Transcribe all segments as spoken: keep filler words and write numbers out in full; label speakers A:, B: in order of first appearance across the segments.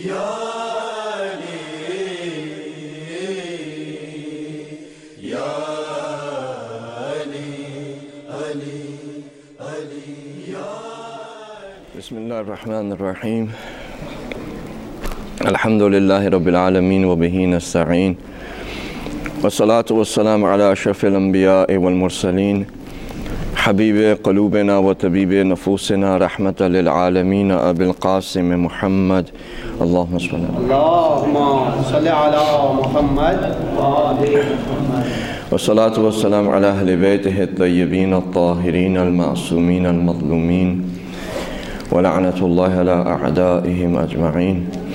A: Bismillahirrahmanirrahim. Alhamdulillahi Rabbil Alameen wa bihi nasta'een. Wa salatu wa salam ala ashrafil anbiya'i wal mursaleen. Habibi qulubina wa tabibi nufusina rahmatan lil alameen Abil Qasim Muhammad. Allahumma salli
B: Allahumma salli ala Muhammad wa ali Muhammad.
A: Wa salatu wa salam ala ahli baytihi at-tayyibin at-tahirin al-ma'sumin al-madlumin. ولعنة الله على أعدائهم أجمعين.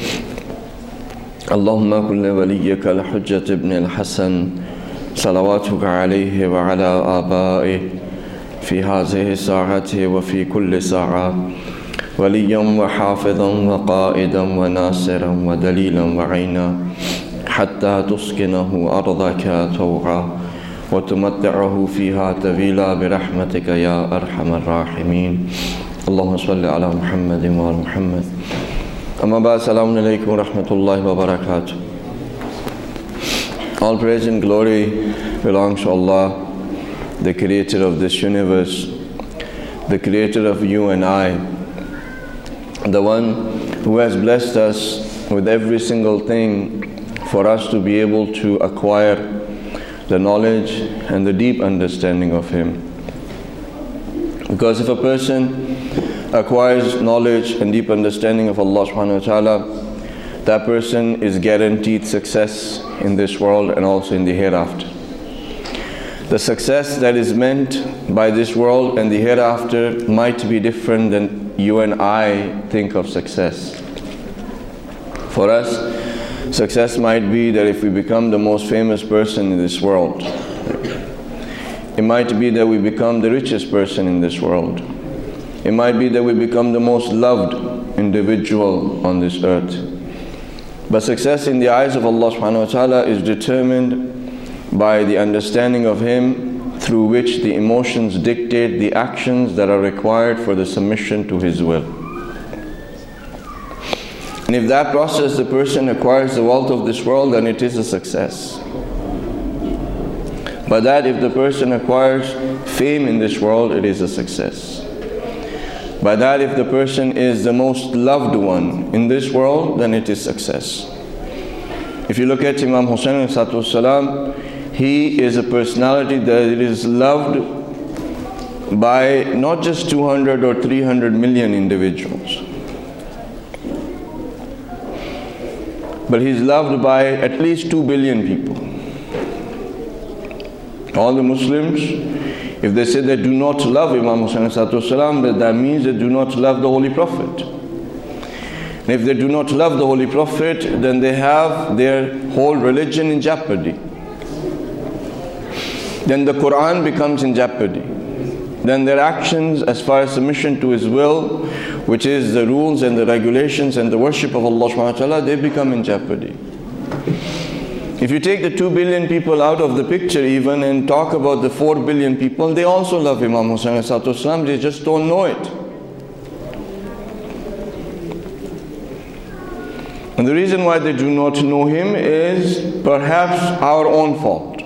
A: اللهم كن لوليك الحجة ابن الحسن صلواتك عليه وعلى آبائه في هذه الساعة وفي كل ساعة وليا وحافظا وقائدا وناصرا ودليلا وعينا حتى تسكنه أرضك طوعا وتمتعه فيها طويلا برحمتك يا أرحم الراحمين. Allahumma salli ala Muhammadin wa ala Muhammad. Amma ba'd, assalamu alaikum wa rahmatullahi wa barakatuh. All praise and glory belongs to Allah, the creator of this universe, the creator of you and I, the one who has blessed us with every single thing for us to be able to acquire the knowledge and the deep understanding of Him. Because if a person acquires knowledge and deep understanding of Allah subhanahu wa ta'ala, that person is guaranteed success in this world and also in the hereafter. The success that is meant by this world and the hereafter might be different than you and I think of success. For us, success might be that if we become the most famous person in this world, it might be that we become the richest person in this world. It might be that we become the most loved individual on this earth. But success in the eyes of Allah subhanahu wa ta'ala is determined by the understanding of Him through which the emotions dictate the actions that are required for the submission to His will. And if that process the person acquires the wealth of this world, then it is a success. But that if the person acquires fame in this world, it is a success. By that if the person is the most loved one in this world, then it is success. If you look at Imam Hussain alayhi salatu wasalam, he is a personality that is loved by not just two hundred or three hundred million individuals, but he's loved by at least two billion people. All the Muslims, if they say they do not love Imam Hussain alayhi salatu wasalam, that means they do not love the Holy Prophet. And if they do not love the Holy Prophet, then they have their whole religion in jeopardy. Then the Quran becomes in jeopardy. Then their actions as far as submission to His will, which is the rules and the regulations and the worship of Allah subhanahu wa ta'ala, they become in jeopardy. If you take the two billion people out of the picture even and talk about the four billion people, they also love Imam Hussain alayhi salatu wasalam, they just don't know it. And the reason why they do not know him is perhaps our own fault.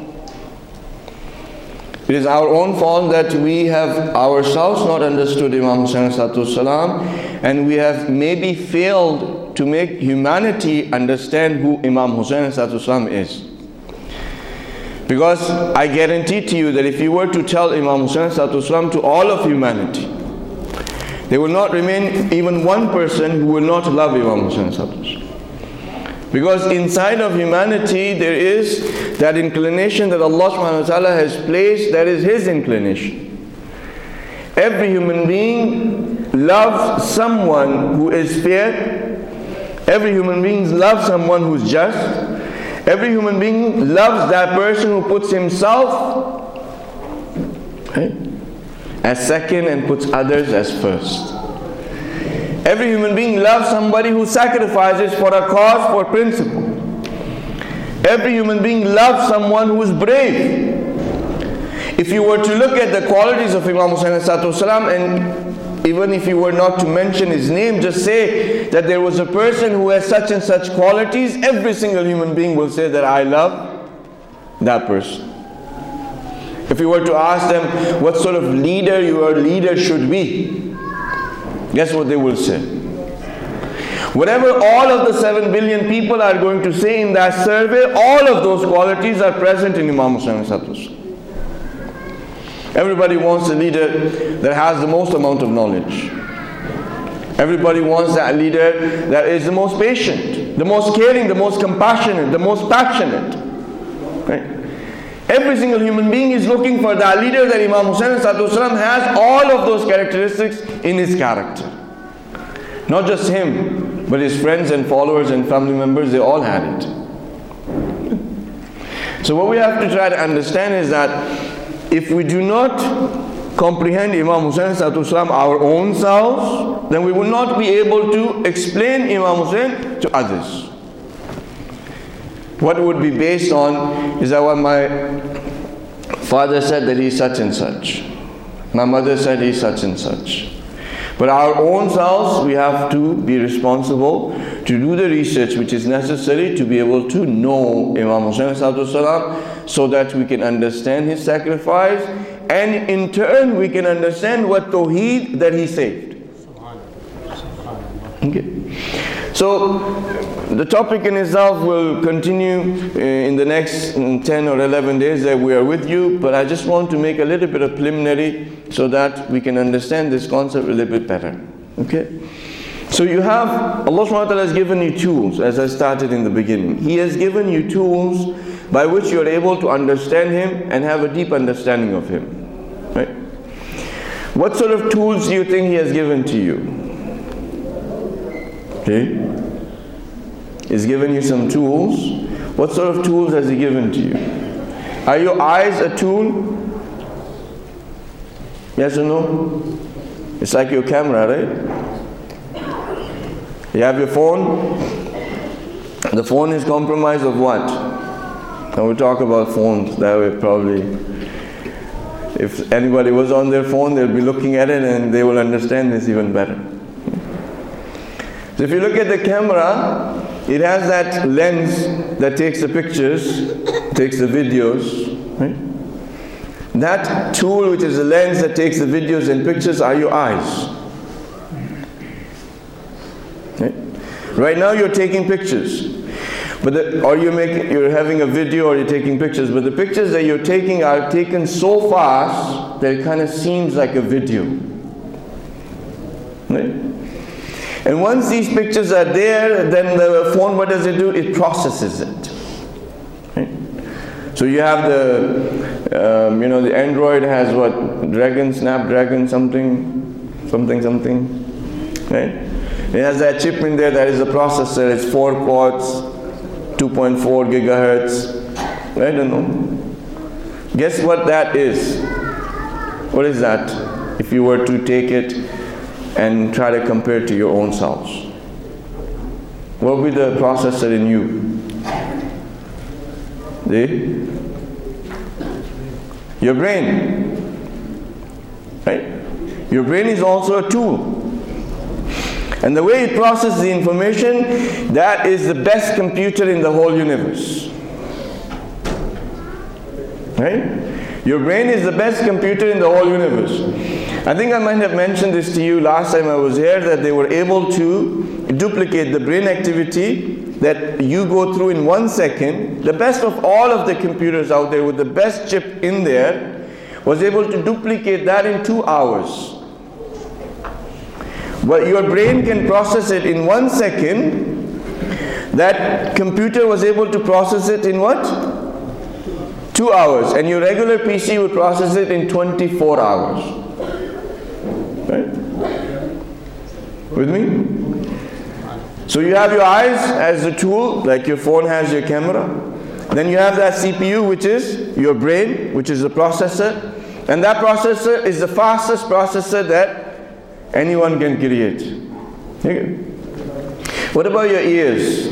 A: It is our own fault that we have ourselves not understood Imam Hussain alayhi salatu wasalam, and we have maybe failed to make humanity understand who Imam Hussain alayhi salatu wasalam is. Because I guarantee to you that if you were to tell Imam Hussain alayhi salatu wasalam to all of humanity, there will not remain even one person who will not love Imam Hussain alayhi salatu wasalam. Because inside of humanity there is that inclination that Allah subhanahu wa ta'ala has placed, that is His inclination. Every human being loves someone who is fair. Every human being loves someone who is just. Every human being loves that person who puts himself okay, as second and puts others as first. Every human being loves somebody who sacrifices for a cause, for principle. Every human being loves someone who is brave. If you were to look at the qualities of Imam Hussain alayhi salatu wasalam and even if you were not to mention his name, just say that there was a person who has such and such qualities, every single human being will say that I love that person. If you were to ask them what sort of leader your leader should be, guess what they will say? Whatever all of the seven billion people are going to say in that survey, all of those qualities are present in Imam Hussain. Everybody wants a leader that has the most amount of knowledge. Everybody wants that leader that is the most patient, the most caring, the most compassionate, the most passionate. Right? Every single human being is looking for that leader that Imam Hussain has all of those characteristics in his character. Not just him, but his friends and followers and family members, they all had it. So what we have to try to understand is that if we do not comprehend Imam Hussain our own selves, then we will not be able to explain Imam Hussain to others. What would be based on is that when my father said that he's such and such, my mother said he's such and such. But our own selves, we have to be responsible to do the research which is necessary to be able to know Imam Hussain so that we can understand his sacrifice, and in turn we can understand what Tawheed that he saved. Okay. So the topic in itself will continue in the next ten or eleven days that we are with you, but I just want to make a little bit of preliminary so that we can understand this concept a little bit better. Okay? So you have, Allah subhanahu wa ta'ala has given you tools, as I started in the beginning. He has given you tools by which you are able to understand Him and have a deep understanding of Him. Right? What sort of tools do you think He has given to you? Okay? He's given you some tools. What sort of tools has He given to you? Are your eyes a tool? Yes or no? It's like your camera, right? You have your phone. The phone is compromised of what? And we'll talk about phones that way probably. If anybody was on their phone, they'll be looking at it and they will understand this even better. So if you look at the camera, it has that lens that takes the pictures, takes the videos. Right? That tool, which is a lens that takes the videos and pictures, are your eyes. Right, right now you're taking pictures, but the, or you're making, you're having a video or you're taking pictures, but the pictures that you're taking are taken so fast that it kind of seems like a video. Right? And once these pictures are there, then the phone, what does it do? It processes it. Right? So you have the, um, you know, the Android has what? Dragon, Snapdragon, something, something, something. Right? It has that chip in there that is a processor. It's four quads, two point four gigahertz. I don't know. Guess what that is? What is that? If you were to take it and try to compare it to your own selves, what would be the processor in you? The? Your brain. Right? Your brain is also a tool. And the way it processes the information, that is the best computer in the whole universe. Right? Your brain is the best computer in the whole universe. I think I might have mentioned this to you last time I was here, that they were able to duplicate the brain activity that you go through in one second. The best of all of the computers out there with the best chip in there was able to duplicate that in two hours. But your brain can process it in one second. That computer was able to process it in what? Two hours. And your regular P C would process it in twenty-four hours. Right? With me? So you have your eyes as a tool, like your phone has your camera. Then you have that C P U, which is your brain, which is the processor. And that processor is the fastest processor that anyone can create. Okay. What about your ears?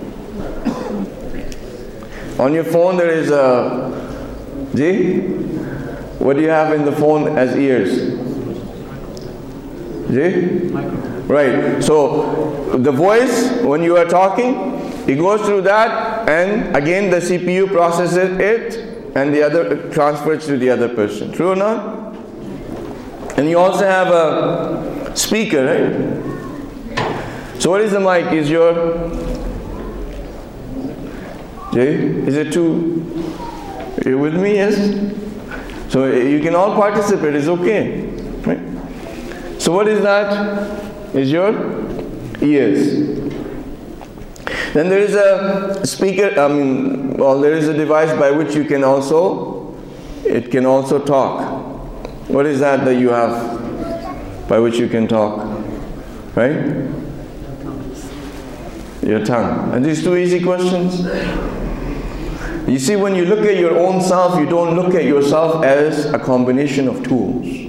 A: On your phone there is a G. What do you have in the phone as ears? See? Right. So the voice, when you are talking, it goes through that, and again the C P U processes it, and the other transfers to the other person. True or not? And you also have a speaker, right? So what is the mic? Is your Jay? Is it too? Are you with me? Yes. So you can all participate. It's okay, right? So what is that? Is your ears. Then there is a speaker, I mean, well, there is a device by which you can also, it can also talk. What is that that you have by which you can talk? Right? Your tongue. Are these two easy questions? You see, when you look at your own self, you don't look at yourself as a combination of tools.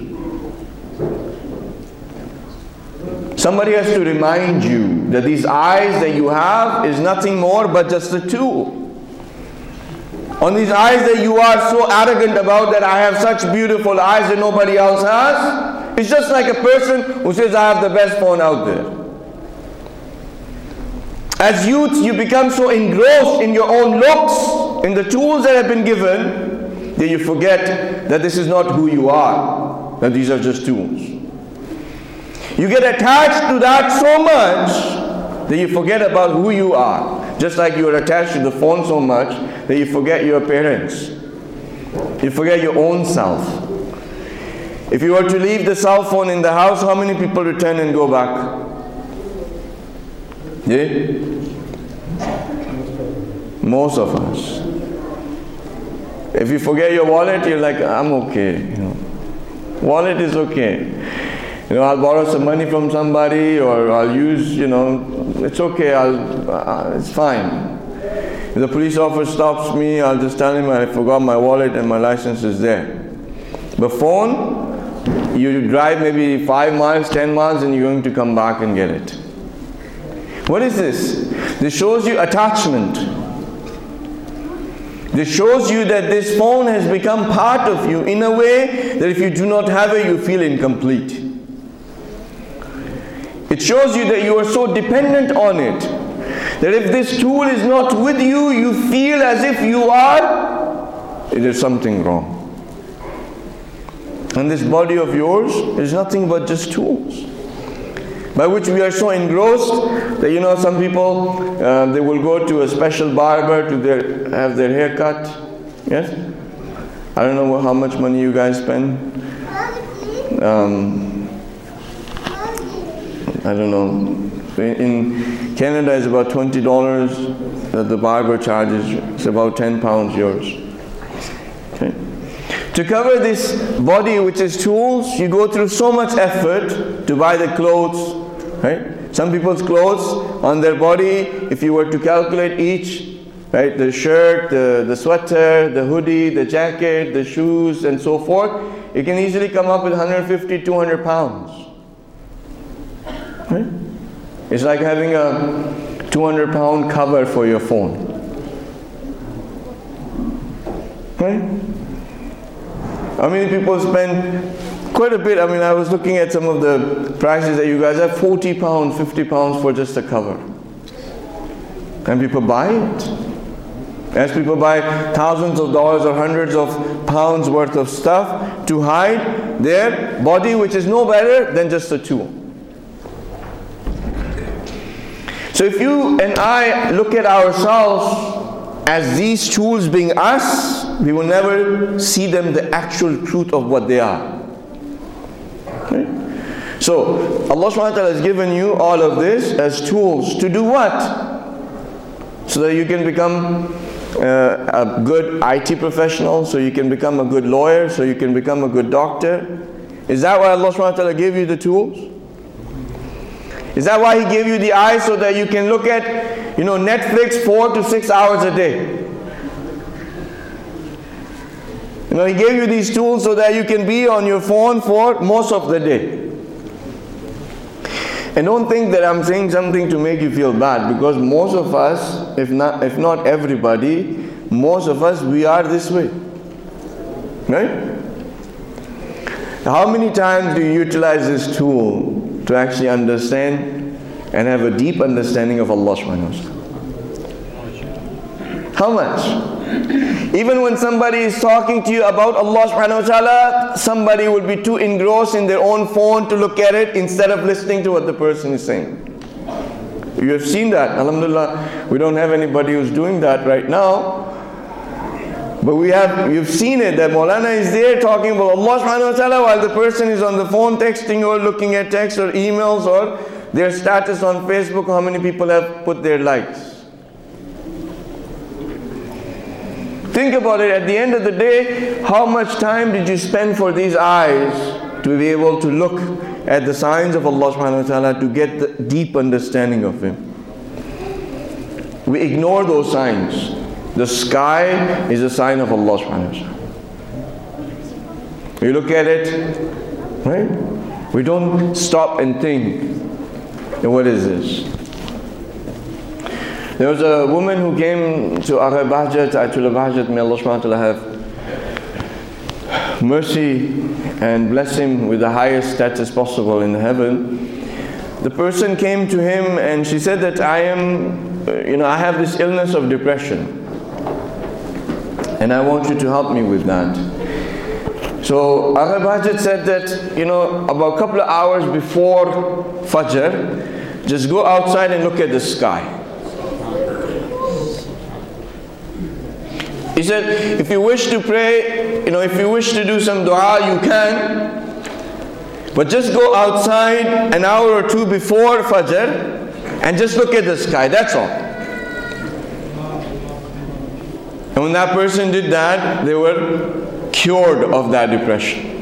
A: Somebody has to remind you that these eyes that you have is nothing more but just a tool. On these eyes that you are so arrogant about, that I have such beautiful eyes that nobody else has, it's just like a person who says, I have the best phone out there. As youth, you become so engrossed in your own looks, in the tools that have been given, that you forget that this is not who you are, that these are just tools. You get attached to that so much that you forget about who you are. Just like you are attached to the phone so much that you forget your parents. You forget your own self. If you were to leave the cell phone in the house, how many people return and go back? Yeah? Most of us. If you forget your wallet, you're like, I'm okay. You know, wallet is okay. You know, I'll borrow some money from somebody, or I'll use, you know, it's okay, I'll, uh, it's fine. If the police officer stops me, I'll just tell him I forgot my wallet and my license is there. The phone, you drive maybe five miles, ten miles, and you're going to come back and get it. What is this? This shows you attachment. This shows you that this phone has become part of you in a way that if you do not have it, you feel incomplete. It shows you that you are so dependent on it, that if this tool is not with you, you feel as if you are, it is something wrong. And this body of yours is nothing but just tools, by which we are so engrossed that, you know, some people, uh, they will go to a special barber to their, have their hair cut. Yes? I don't know how much money you guys spend. Um, I don't know. In Canada, it's about twenty dollars that the barber charges. It's about ten pounds yours. Okay. To cover this body, which is tools, you go through so much effort to buy the clothes. Right? Some people's clothes on their body, if you were to calculate each, right, the shirt, the, the sweater, the hoodie, the jacket, the shoes, and so forth, it can easily come up with one hundred fifty, two hundred pounds. Right? It's like having a two hundred pound cover for your phone. Right? How many people spend quite a bit? I mean, I was looking at some of the prices that you guys have, forty pounds, fifty pounds for just a cover. And people buy it. As people buy thousands of dollars or hundreds of pounds worth of stuff to hide their body, which is no better than just a tool. So if you and I look at ourselves as these tools being us, we will never see them the actual truth of what they are. Okay? So Allah subhanahu wa ta'ala has given you all of this as tools to do what? So that you can become uh, a good I T professional, so you can become a good lawyer, so you can become a good doctor. Is that why Allah subhanahu wa ta'ala gave you the tools? Is that why He gave you the eyes, so that you can look at, you know, Netflix four to six hours a day? You know, He gave you these tools so that you can be on your phone for most of the day. And don't think that I'm saying something to make you feel bad, because most of us, if not, if not everybody, most of us, we are this way. Right? How many times do you utilize this tool to actually understand and have a deep understanding of Allah subhanahu wa ta'ala? How much? Even when somebody is talking to you about Allah subhanahu wa ta'ala, somebody will be too engrossed in their own phone to look at it instead of listening to what the person is saying. You have seen that. Alhamdulillah, we don't have anybody who's doing that right now. But we have, you've seen it, that Maulana is there talking about Allah subhanahu wa ta'ala while the person is on the phone texting or looking at text or emails or their status on Facebook. How many people have put their likes? Think about it. At the end of the day, how much time did you spend for these eyes to be able to look at the signs of Allah subhanahu wa ta'ala, to get the deep understanding of Him? We ignore those signs. The sky is a sign of Allah subhanahu wa ta'ala. We look at it, right? We don't stop and think, what is this? There was a woman who came to Agha Bahjat, Ayatollah Bahjat, may Allah subhanahu wa ta'ala have mercy and bless him with the highest status possible in heaven. The person came to him and she said that I am, you know, I have this illness of depression. And I want you to help me with that. So Agha Bahjat said that, you know, about a couple of hours before Fajr, just go outside and look at the sky. He said, if you wish to pray, you know, if you wish to do some dua, you can. But just go outside an hour or two before Fajr and just look at the sky, that's all. And when that person did that, they were cured of that depression.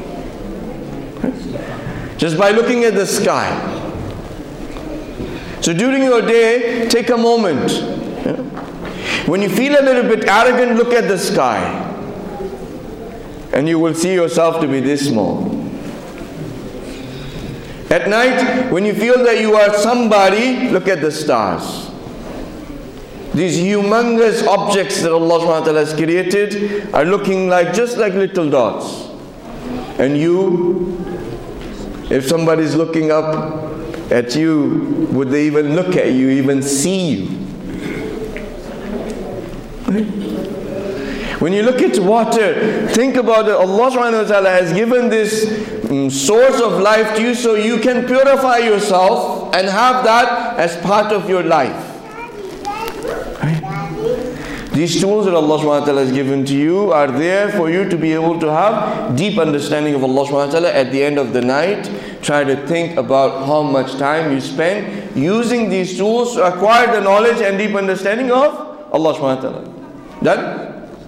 A: Just by looking at the sky. So during your day, take a moment. When you feel a little bit arrogant, look at the sky. And you will see yourself to be this small. At night, when you feel that you are somebody, look at the stars. These humongous objects that Allah subhanahu wa ta'ala has created are looking like just like little dots. And you, if somebody is looking up at you, would they even look at you, even see you? When you look at water, think about it. Allah subhanahu wa ta'ala has given this um, source of life to you so you can purify yourself and have that as part of your life. These tools that Allah subhanahu wa ta'ala has given to you are there for you to be able to have deep understanding of Allah subhanahu wa ta'ala. At the end of the night, try to think about how much time you spend using these tools to acquire the knowledge and deep understanding of Allah subhanahu wa ta'ala. Done?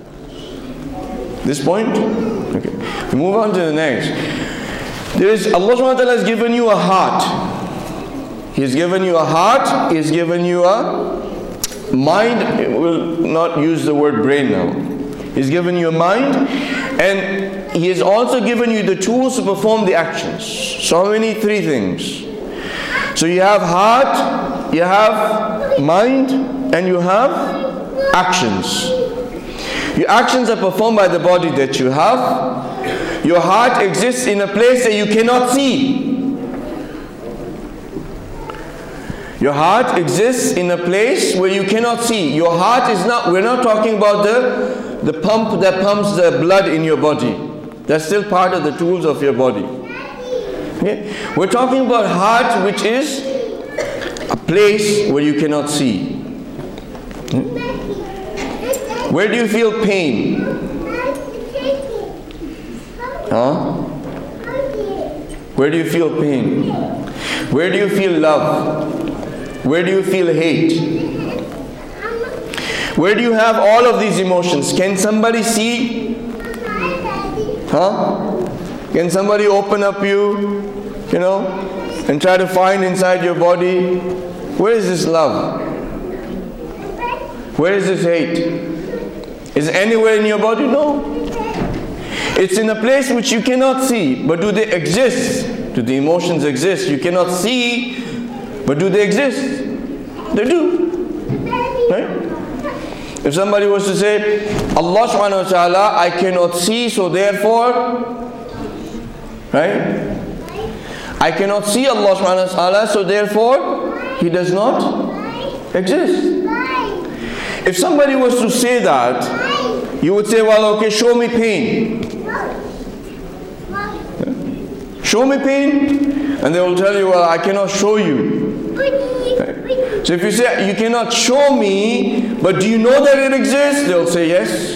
A: This point? Okay. We move on to the next. There is, Allah subhanahu wa ta'ala has given you a heart. He's given you a heart. He's given you a mind. We'll not use the word brain now. He's given you a mind, and He has also given you the tools to perform the actions. So how many? Three things. So you have heart, you have mind, and you have actions. Your actions are performed by the body that you have. Your heart exists in a place that you cannot see. Your heart exists in a place where you cannot see. Your heart is not, we're not talking about the, the pump that pumps the blood in your body. That's still part of the tools of your body. Okay? We're talking about heart, which is a place where you cannot see. Okay? Where do you feel pain? Huh? Where do you feel pain? Where do you feel love? Where do you feel hate? Where do you have all of these emotions? Can somebody see? Huh? Can somebody open up you, you know, and try to find inside your body, where is this love? Where is this hate? Is it anywhere in your body? No. It's in a place which you cannot see, but do they exist? Do the emotions exist? You cannot see, but do they exist? They do. Right? If somebody was to say, Allah subhanahu wa ta'ala, I cannot see, so therefore, right? I cannot see Allah subhanahu wa ta'ala, so therefore He does not exist. If somebody was to say that, you would say, well, okay, show me pain. Show me pain, and they will tell you, well, I cannot show you. So if you say, you cannot show me, but do you know that it exists? They'll say, yes.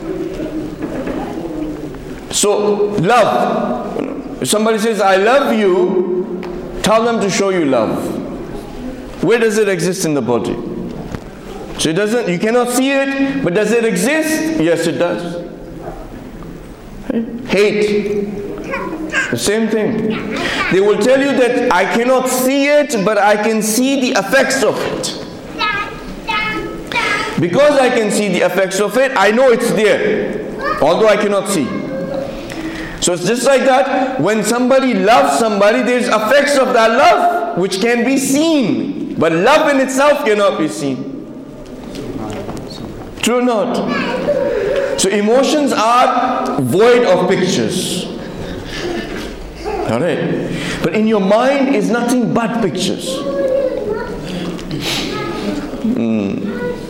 A: So, love. If somebody says, I love you, tell them to show you love. Where does it exist in the body? So it doesn't, you cannot see it, but does it exist? Yes, it does. Hate. The same thing. They will tell you that I cannot see it, but I can see the effects of it. Because I can see the effects of it, I know it's there, although I cannot see. So it's just like that. When somebody loves somebody, there's effects of that love which can be seen, but love in itself cannot be seen. True or not? So emotions are void of pictures. Alright? But in your mind is nothing but pictures. Mm.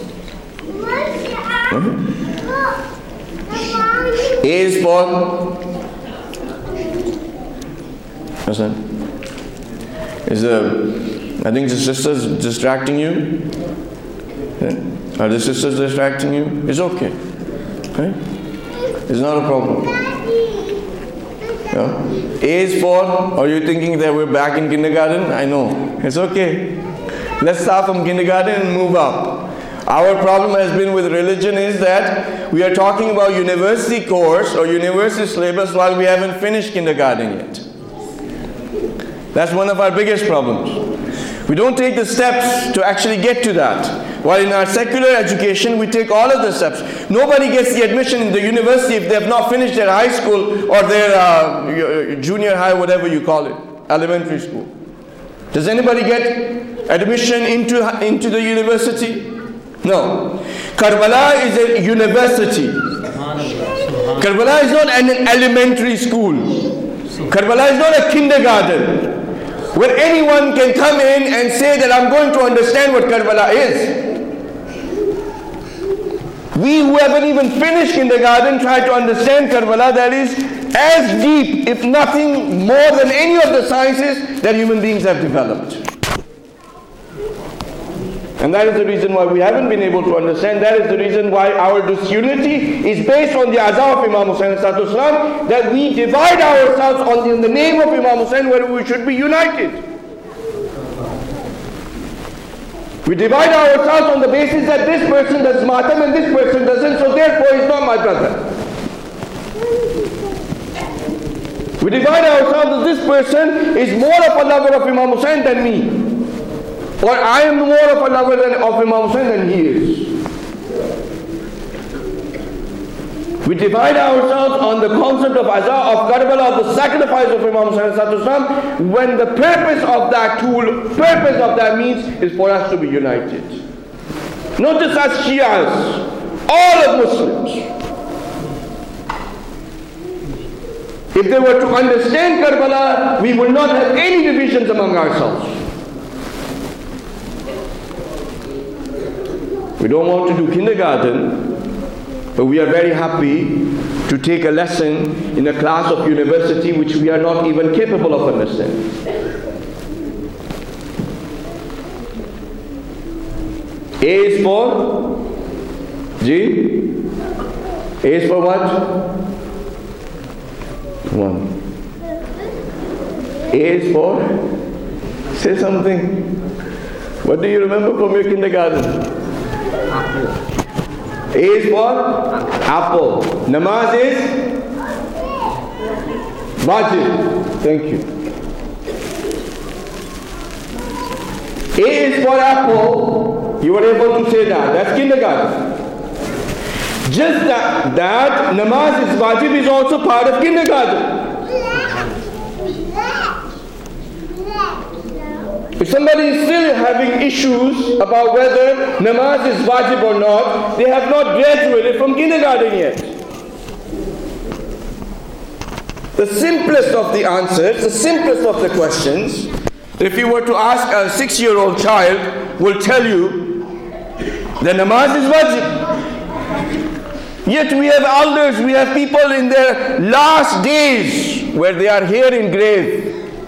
A: A is for, what's that? Is the, I think the sister's distracting you? Yeah. Are the sisters distracting you? It's okay. Okay? It's not a problem. Yeah. A is for, are you thinking that we're back in kindergarten? I know. It's okay. Let's start from kindergarten and move up. Our problem has been with religion is that we are talking about university course or university syllabus while we haven't finished kindergarten yet. That's one of our biggest problems. We don't take the steps to actually get to that. While in our secular education, we take all of the steps. Nobody gets the admission in the university if they have not finished their high school or their uh, junior high, whatever you call it, elementary school. Does anybody get admission into, into the university? No. Karbala is a university. Karbala is not an elementary school. Karbala is not a kindergarten where anyone can come in and say that I'm going to understand what Karbala is. We who haven't even finished kindergarten try to understand Karbala that is as deep, if nothing more than any of the sciences that human beings have developed. And that is the reason why we haven't been able to understand. That is the reason why our disunity is based on the azah of Imam Hussain Islam, that we divide ourselves on the, in the name of Imam Hussain where we should be united. We divide ourselves on the basis that this person does matam and this person doesn't, so therefore he's not my brother. We divide ourselves that this person is more of a lover of Imam Hussain than me. Or I am more of a lover than, of Imam Hussain than he is. We divide ourselves on the concept of azah of Karbala, of the sacrifice of Imam Hussain, when the purpose of that tool, purpose of that means is for us to be united. Not just as Shias, all of Muslims. If they were to understand Karbala, we will not have any divisions among ourselves. We don't want to do kindergarten, but we are very happy to take a lesson in a class of university which we are not even capable of understanding. A is for G. A is for what? One. A is for, say something. What do you remember from your kindergarten? A is for apple. Namaz is wajib. Thank you. A is for apple. You were able to say that. That's kindergarten. Just that, that namaz is wajib is also part of kindergarten. If somebody is still having issues about whether namaz is wajib or not, they have not graduated from kindergarten yet. The simplest of the answers, the simplest of the questions, if you were to ask a six-year-old child, will tell you the namaz is wajib. Yet we have elders, we have people in their last days where they are here in grave.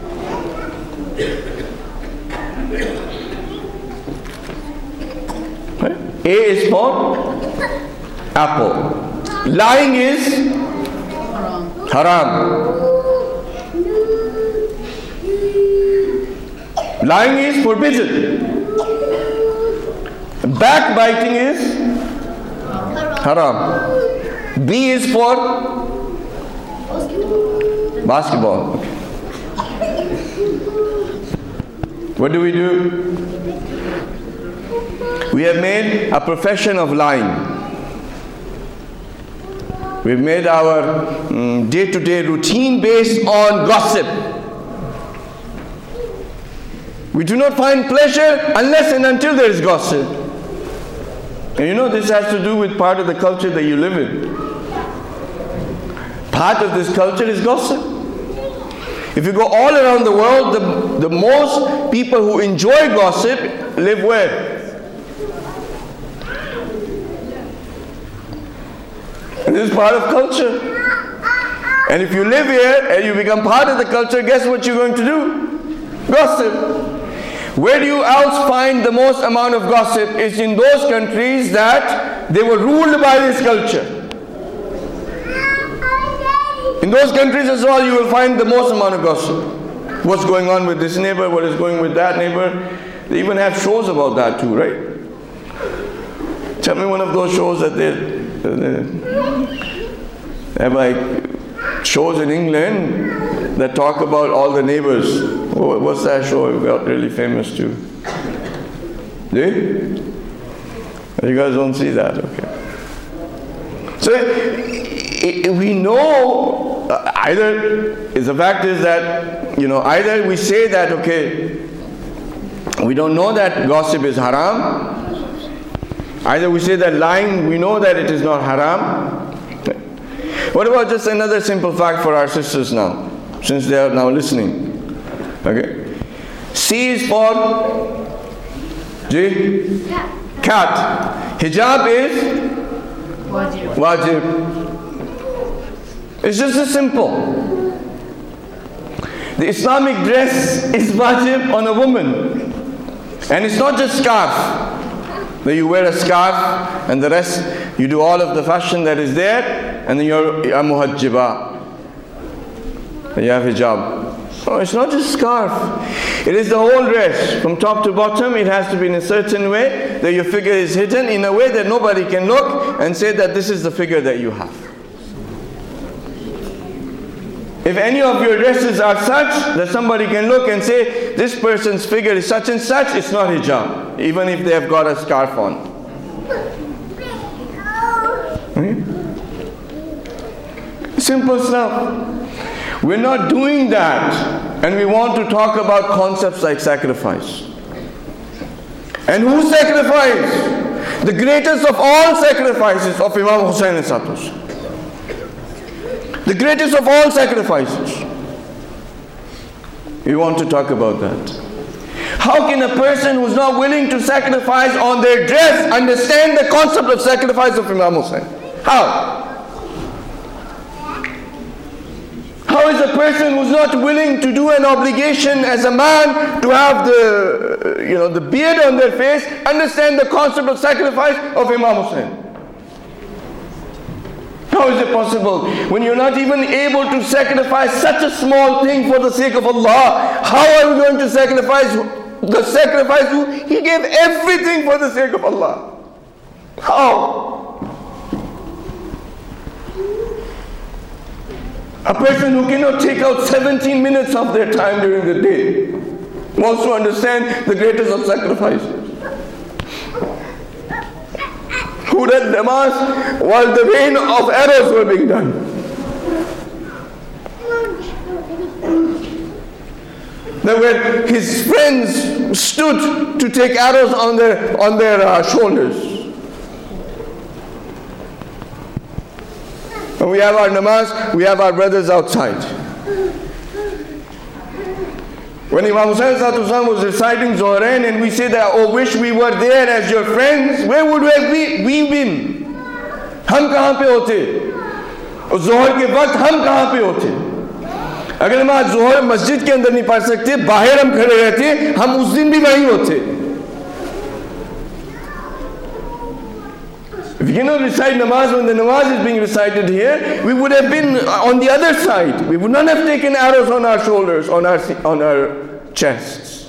A: A is for apple. Lying is haram. Lying is forbidden. Backbiting is haram. B is for basketball. What do we do? We have made a profession of lying. We've made our um, day-to-day routine based on gossip. We do not find pleasure unless and until there is gossip. And you know, this has to do with part of the culture that you live in. Part of this culture is gossip. If you go all around the world, the, the most people who enjoy gossip live where? This is part of culture. And if you live here and you become part of the culture, guess what you're going to do? Gossip. Where do you else find the most amount of gossip? Is in those countries that they were ruled by this culture. In those countries as well, you will find the most amount of gossip. What's going on with this neighbor? What is going with that neighbor? They even have shows about that too, right? Tell me one of those shows that they, they have like shows in England that talk about all the neighbors. Oh, what's that show? It got really famous too. Do you? You guys don't see that, okay. So we know either, is the fact is that, you know, either we say that, okay, we don't know that gossip is haram. Either we say that lying, we know that it is not haram. What about just another simple fact for our sisters now, since they are now listening? Okay. C is for G? Cat. Hijab is wajib. Wajib. It's just as simple. The Islamic dress is wajib on a woman. And it's not just scarf. That you wear a scarf and the rest, you do all of the fashion that is there, and then you're a muhajjiba. You have hijab. No, it's not just scarf. It is the whole dress. From top to bottom, it has to be in a certain way that your figure is hidden in a way that nobody can look and say that this is the figure that you have. If any of your dresses are such that somebody can look and say, this person's figure is such and such, it's not hijab, even if they have got a scarf on. Hmm? Simple stuff. We're not doing that, and we want to talk about concepts like sacrifice. And who sacrificed? The greatest of all sacrifices of Imam Hussain al-Satus. The greatest of all sacrifices. We want to talk about that. How can a person who's not willing to sacrifice on their dress understand the concept of sacrifice of Imam Hussain? How? How is a person who's not willing to do an obligation as a man to have the, you know, the beard on their face understand the concept of sacrifice of Imam Hussain? How is it possible? When you're not even able to sacrifice such a small thing for the sake of Allah, how are we going to sacrifice the sacrifice who He gave everything for the sake of Allah? How? A person who cannot take out seventeen minutes of their time during the day wants to understand the greatest of sacrifices. Who read namaz while the rain of arrows were being done. That when his friends stood to take arrows on their on their uh, shoulders. When we have our namaz, we have our brothers outside. When Imam Hussain was reciting Zohrain and we say that, oh, wish we were there as your friends, where would we have we been? हम कहाँ पे होते? और जोहर के वक्त हम कहाँ पे होते? अगर हम आज जोहर मस्जिद के अंदर नहीं पढ़ सकते, बाहर हम खड़े रहते, हम उस दिन भी वहीं होते. If you cannot recite namaz when the namaz is being recited here, we would have been on the other side. We would not have taken arrows on our shoulders, on our on our chests.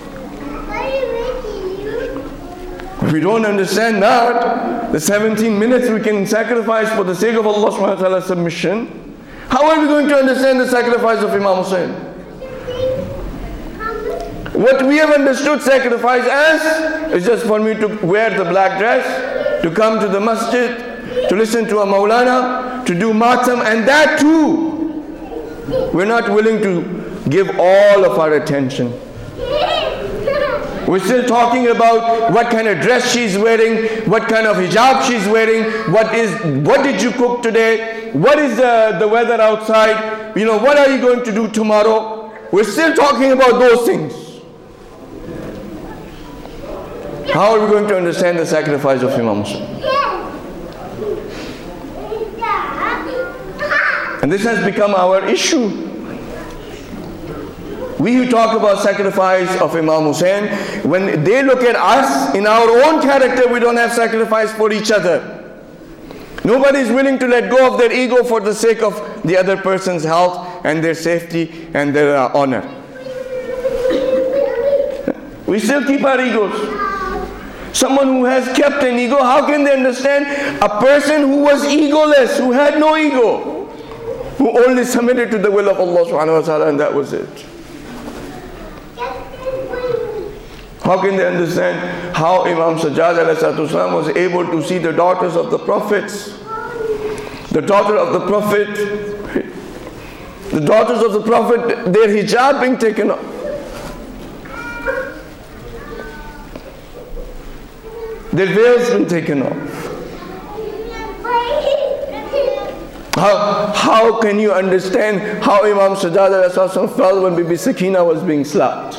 A: If we don't understand that, the seventeen minutes we can sacrifice for the sake of Allah subhanahu wa ta'ala's submission, how are we going to understand the sacrifice of Imam Hussain? What we have understood sacrifice as is just for me to wear the black dress, to come to the masjid, to listen to a Maulana, to do matam, and that too, we're not willing to give all of our attention. We're still talking about what kind of dress she's wearing, what kind of hijab she's wearing, what is, what did you cook today, what is the, the weather outside, you know, what are you going to do tomorrow? We're still talking about those things. How are we going to understand the sacrifice of Imam Hussain? And this has become our issue. We who talk about sacrifice of Imam Hussain, when they look at us in our own character, we don't have sacrifice for each other. Nobody is willing to let go of their ego for the sake of the other person's health and their safety and their uh, honor. We still keep our egos. Someone who has kept an ego, how can they understand a person who was egoless, who had no ego, who only submitted to the will of Allah subhanahu wa ta'ala, and that was it? How can they understand how Imam Sajjad alayhi salatu wasalam was able to see the daughters of the prophets, the daughter of the prophet, the daughters of the prophet, their hijab being taken off? Their veils been taken off. How, how can you understand how Imam Sajjad felt when Bibi Sakina was being slapped?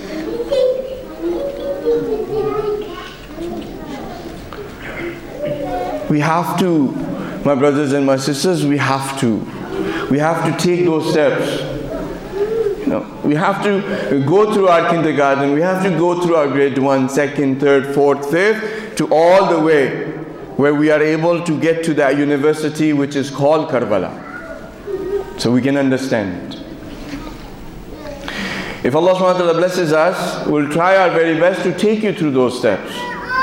A: We have to, my brothers and my sisters, we have to. We have to take those steps. You know, we have to go through our kindergarten, we have to go through our grade one, second, third, fourth, fifth, to all the way where we are able to get to that university which is called Karbala. So we can understand. If Allah subhanahu wa ta'ala blesses us, we'll try our very best to take you through those steps.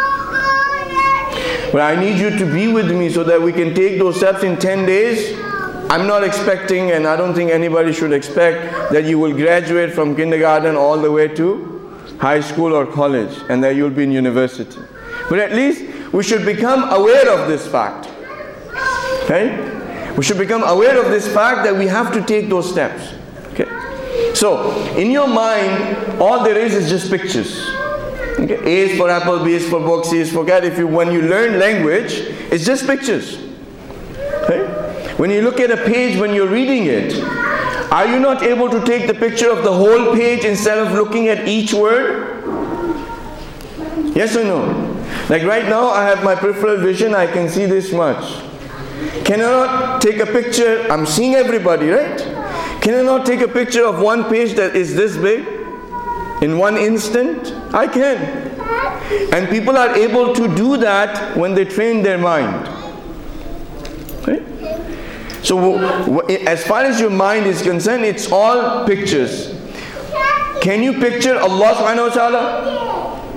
A: But I need you to be with me so that we can take those steps in ten days. I'm not expecting, and I don't think anybody should expect, that you will graduate from kindergarten all the way to high school or college and that you'll be in university. But at least we should become aware of this fact. Okay? We should become aware of this fact that we have to take those steps. Okay? So, in your mind, all there is is just pictures. Okay? A is for apple, B is for book, C is for cat. If you, when you learn language, it's just pictures. Okay? When you look at a page, when you're reading it, are you not able to take the picture of the whole page instead of looking at each word? Yes or no? Like right now, I have my peripheral vision, I can see this much. Can I not take a picture? I'm seeing everybody, right? Can I not take a picture of one page that is this big in one instant? I can. And people are able to do that when they train their mind. Okay? So as far as your mind is concerned, it's all pictures. Can you picture Allah subhanahu wa ta'ala?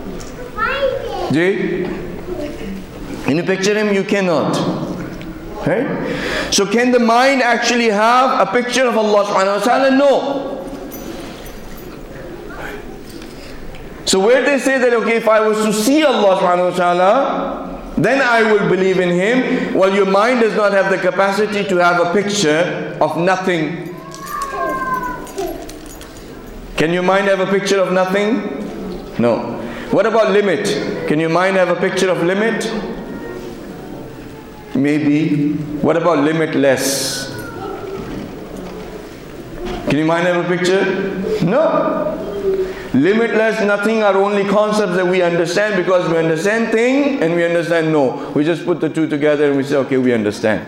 A: Jay? Can you picture him? You cannot. Okay? So can the mind actually have a picture of Allah subhanahu wa ta'ala? No. So where they say that, okay, if I was to see Allah subhanahu wa ta'ala, then I will believe in him. Well, your mind does not have the capacity to have a picture of nothing. Can your mind have a picture of nothing? No. What about limit? Can your mind have a picture of limit? maybe. What about limitless? Can you mind have a picture? No. Limitless, nothing are only concepts that we understand because we understand thing and we understand no. We just put the two together and we say, okay, we understand.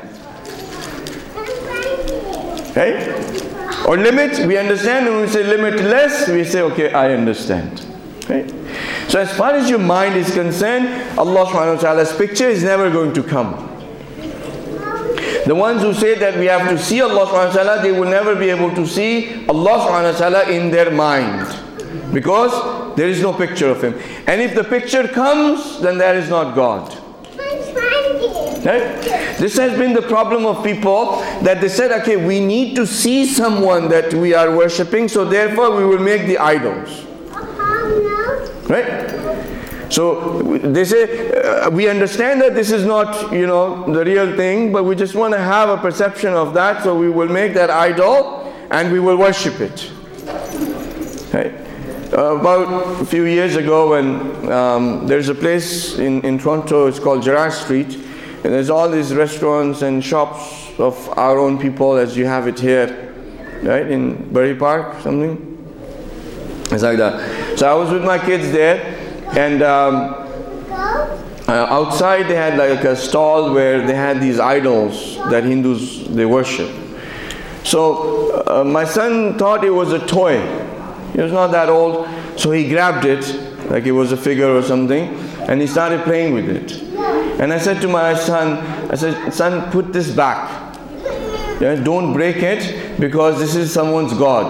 A: Right? Or limit, we understand, and when we say limitless, we say, okay, I understand. Right? So as far as your mind is concerned, Allah subhanahu wa ta'ala's picture is never going to come. The ones who say that we have to see Allah subhanahu wa ta'ala, they will never be able to see Allah subhanahu wa ta'ala in their mind. Because there is no picture of Him. And if the picture comes, then that is not God. Right? This has been the problem of people, that they said, okay, we need to see someone that we are worshipping, so therefore we will make the idols. Right? So they say, uh, we understand that this is not, you know, the real thing, but we just want to have a perception of that, so we will make that idol and we will worship it. Right? Uh, about a few years ago, when um, there's a place in, in Toronto, it's called Gerrard Street, and there's all these restaurants and shops of our own people as you have it here, right, in Bury Park, something. It's like that. So I was with my kids there, and um, uh, outside they had like a stall where they had these idols that Hindus, they worship. So uh, my son thought it was a toy. He was not that old, so he grabbed it like it was a figure or something, and he started playing with it. And I said to my son, I said, son, put this back. Yeah, don't break it, because this is someone's God.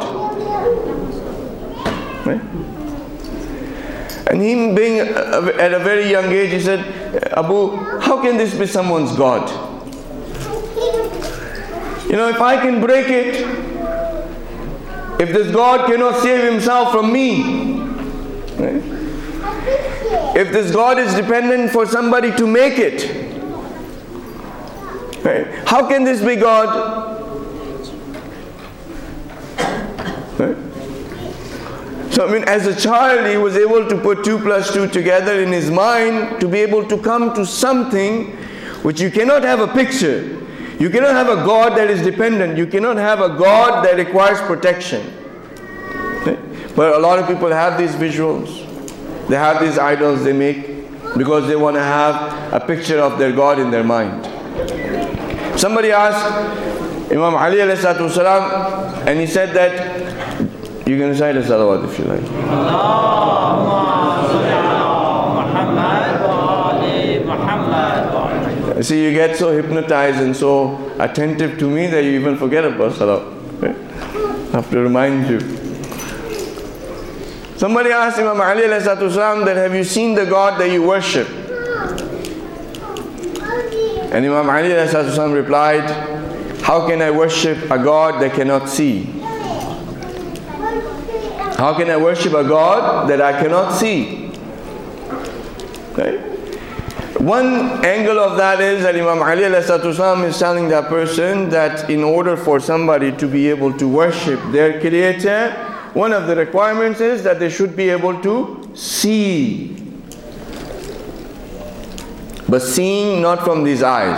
A: Right? And him being at a very young age, he said, Abu, how can this be someone's God? You know, if I can break it, if this God cannot save himself from me, right? If this God is dependent for somebody to make it, right? How can this be God? Right? So I mean, as a child, he was able to put two plus two together in his mind to be able to come to something which you cannot have a picture. You cannot have a God that is dependent. You cannot have a God that requires protection. Okay? But a lot of people have these visuals. They have these idols they make because they want to have a picture of their God in their mind. Somebody asked Imam Ali alayhi salatu wasalam, and he said that you can recite a salawat if you like. See, you get so hypnotized and so attentive to me that you even forget about salah. Okay? I have to remind you. Somebody asked Imam Ali alayhi salatu wasalam that, have you seen the God that you worship? And Imam Ali alayhi salatu wasalam replied, how can I worship a God that cannot see? How can I worship a God that I cannot see? Right? One angle of that is that Imam Ali alayhi salatu wasalam is telling that person that in order for somebody to be able to worship their Creator, one of the requirements is that they should be able to see. But seeing not from these eyes.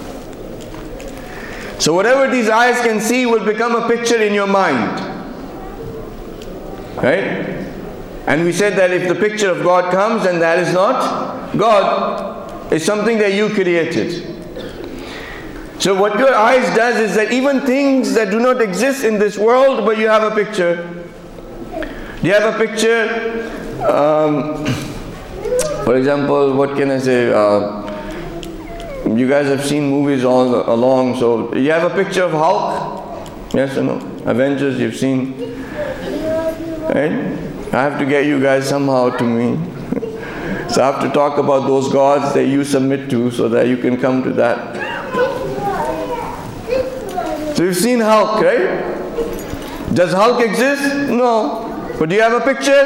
A: So whatever these eyes can see will become a picture in your mind. Right? And we said that if the picture of God comes, then that is not God. It's something that you created. So what your eyes does is that even things that do not exist in this world, but you have a picture. Do you have a picture? Um, for example, what can I say? Uh, you guys have seen movies all along, so you have a picture of Hulk? Yes or no? Avengers, you've seen? Right? I have to get you guys somehow to me. So I have to talk about those gods that you submit to so that you can come to that. So you've seen Hulk, right? Does Hulk exist? No. But do you have a picture?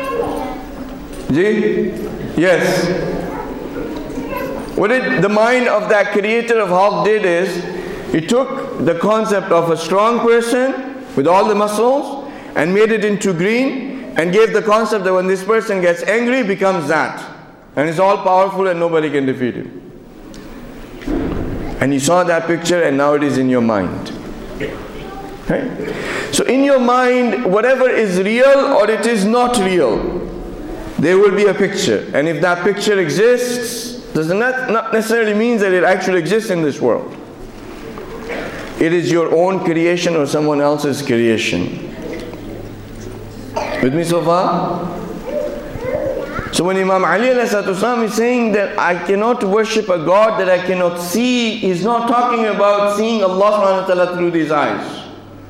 A: Ji? Yes. What did the mind of that creator of Hulk did is, he took the concept of a strong person with all the muscles and made it into green, and gave the concept that when this person gets angry, becomes that. And it's all powerful and nobody can defeat him. And you saw that picture and now it is in your mind. Right? So in your mind, whatever is real or it is not real, there will be a picture. And if that picture exists, does not, not necessarily mean that it actually exists in this world. It is your own creation or someone else's creation. With me so far? So when Imam Ali ﷺ is saying that I cannot worship a God that I cannot see, he's not talking about seeing Allah subhanahu wa ta'ala through these eyes.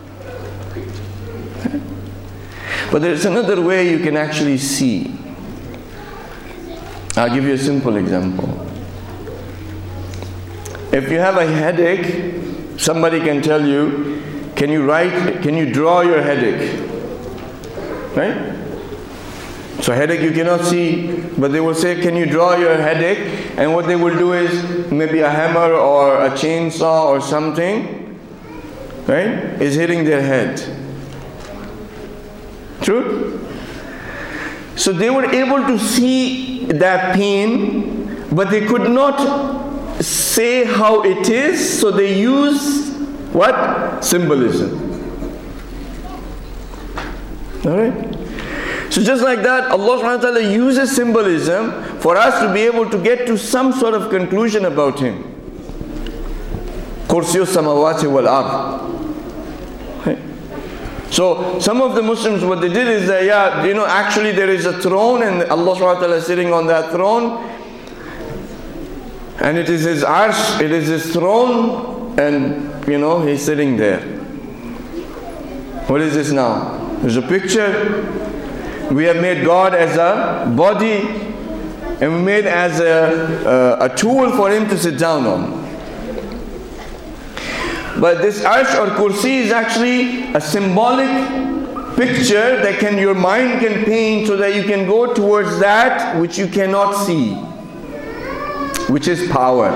A: But there's another way you can actually see. I'll give you a simple example. If you have a headache, somebody can tell you, can you write, can you draw your headache? Right? So headache you cannot see, but they will say, can you draw your headache? And what they will do is maybe a hammer or a chainsaw or something, right, is hitting their head. True? So they were able to see that pain, but they could not say how it is, so they use what? Symbolism. Alright? So just like that, Allah subhanahu wa ta'ala uses symbolism for us to be able to get to some sort of conclusion about Him. Kursiyu samawati wal ard. So some of the Muslims, what they did is that, yeah, you know, actually there is a throne and Allah subhanahu wa ta'ala is sitting on that throne. And it is His arsh, it is His throne, and you know, He's sitting there. What is this now? There's a picture. We have made God as a body, and we made as a, a, a tool for Him to sit down on. But this arsh or kursi is actually a symbolic picture that can your mind can paint so that you can go towards that which you cannot see, which is power.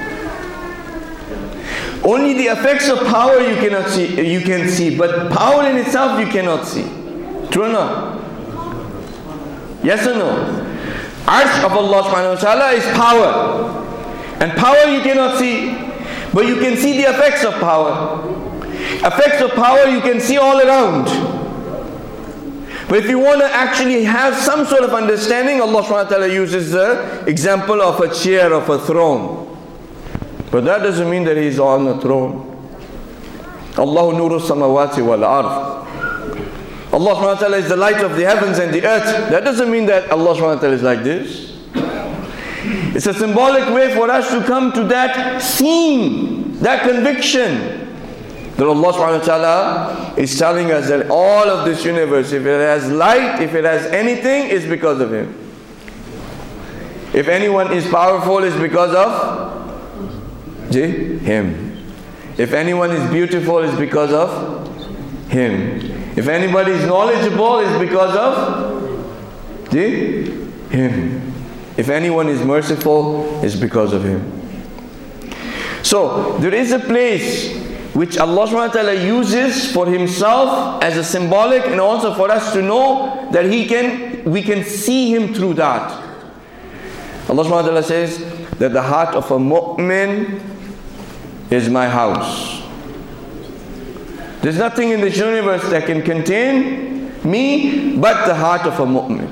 A: Only the effects of power you cannot see, you can see, but power in itself you cannot see. True or not? Yes or no? Arsh of Allah subhanahu wa ta'ala is power. And power you cannot see, but you can see the effects of power. Effects of power you can see all around. But if you want to actually have some sort of understanding, Allah subhanahu wa ta'ala uses the example of a chair, of a throne. But that doesn't mean that He's on the throne. Allahu nuru samawati wal ard. Allah subhanahu wa ta'ala is the light of the heavens and the earth. That doesn't mean that Allah subhanahu wa ta'ala is like this. It's a symbolic way for us to come to that seeing, that conviction that Allah subhanahu wa ta'ala is telling us that all of this universe, if it has light, if it has anything, is because of Him. If anyone is powerful, it's because of Him. If anyone is beautiful, it's because of Him. If anybody is knowledgeable, it's because of Him. If anyone is merciful, it's because of Him. So there is a place which Allah subhanahu wa ta'ala uses for Himself as a symbolic, and also for us to know that He can, we can see Him through that. Allah subhanahu wa ta'ala says that the heart of a mu'min is my house. There's nothing in this universe that can contain me but the heart of a mu'min.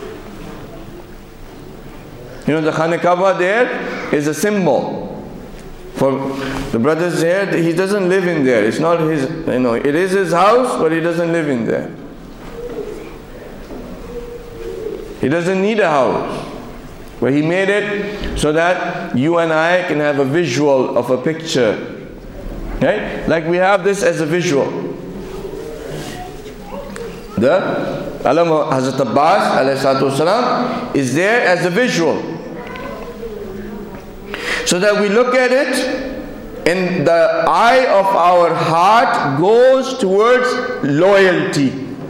A: You know, the Khana Kaaba there is a symbol. For the brothers here, he doesn't live in there. It's not his, you know, it is his house, but he doesn't live in there. He doesn't need a house. But he made it so that you and I can have a visual of a picture. Right? Like we have this as a visual. The Alam of Hazrat Abbas alayhi salatu wasalam is there as a visual. So that we look at it and the eye of our heart goes towards loyalty.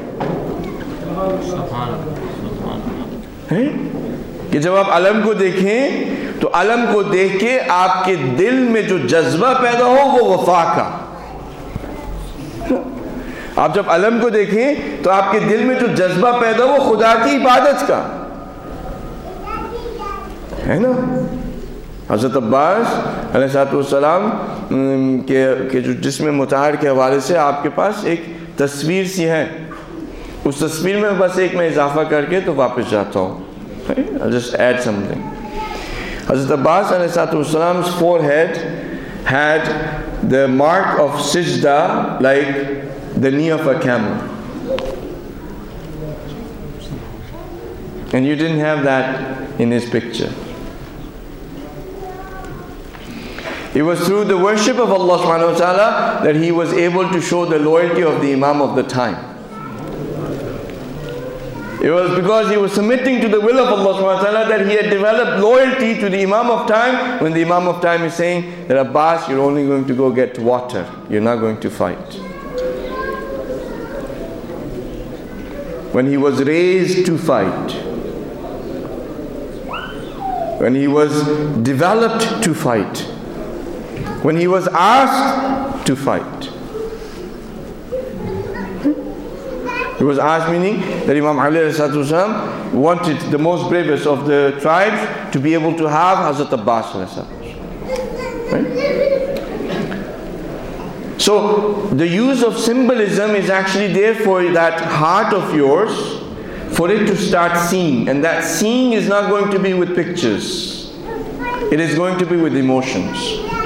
A: कि जब आप अलम को देखें तो अलम को देख के आपके दिल में जो जज्बा पैदा हो वो वफा का. आप जब अलम को देखें तो आपके दिल में जो जज्बा पैदा हो वो खुदा की इबादत का है ना. हज़रत अब्बास अलैहिस्सलाम के के जो जिस्म मुताहर के हवाले से आपके पास एक तस्वीर सी है, उस तस्वीर में बस एक मैं इजाफा करके तो वापस जाता हूँ. I'll just add something. Hazrat Abbas अलैहिस्सलाम's forehead had the mark of sijda like the knee of a camel. And you didn't have that in his picture. It was through the worship of Allah subhanahu wa ta'ala that he was able to show the loyalty of the Imam of the time. It was because he was submitting to the will of Allah subhanahu wa ta'ala that he had developed loyalty to the Imam of time, when the Imam of time is saying that Abbas, you're only going to go get water, you're not going to fight. When he was raised to fight, when he was developed to fight, when he was asked to fight. He was asked, meaning that Imam Ali ﷺ wanted the most bravest of the tribes to be able to have Hazrat Abbas ﷺ. Right? So the use of symbolism is actually there for that heart of yours, for it to start seeing. And that seeing is not going to be with pictures. It is going to be with emotions.